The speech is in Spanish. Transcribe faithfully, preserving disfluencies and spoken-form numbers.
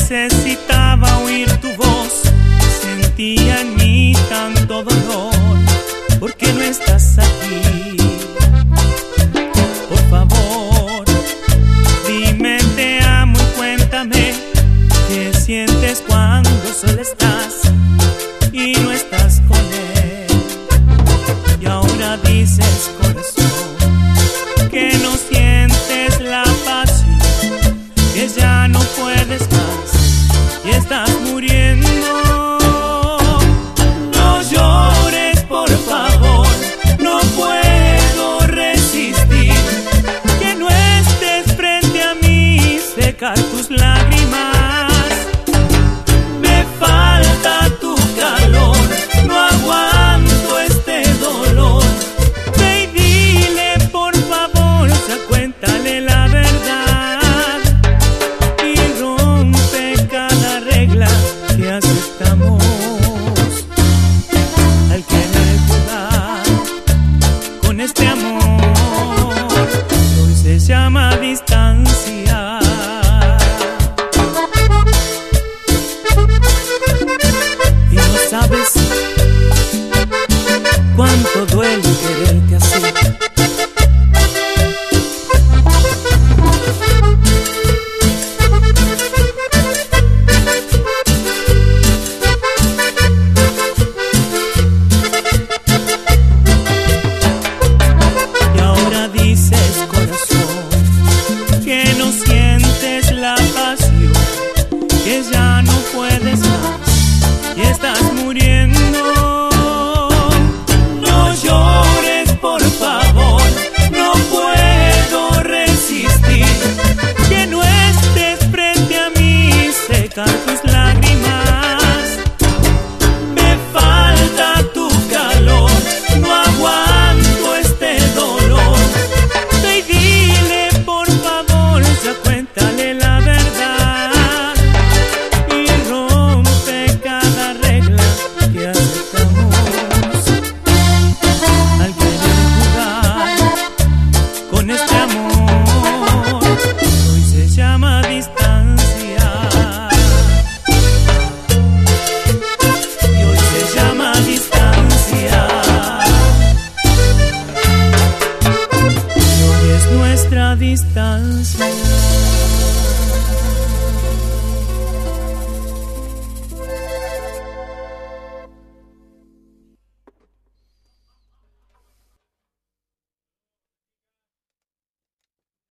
necesitaba oír tu voz, sentía en mí tanto dolor, porque no estás aquí. Por favor, dime te amo y cuéntame qué sientes cuando solo estás y no estás con él. Y ahora dices, corazón, que no sientes la pasión, que ya no puedes más y estás muriendo. No llores, por favor, no puedo resistir que no estés frente a mí, secar tus lágrimas. Me falta tu calor, no aguanto este dolor. Ve y dile, por favor, ya cuéntale la verdad y rompe cada regla que aceptamos. Al querer jugar con este amor, hoy se llama distancia. Y no sabes cuánto duele quererte así. Y ahora dices, corazón, que no sientes la pasión, que ya no puedes más y estás muriendo. No llores, por favor, no puedo resistir que no estés frente a mí, secar tus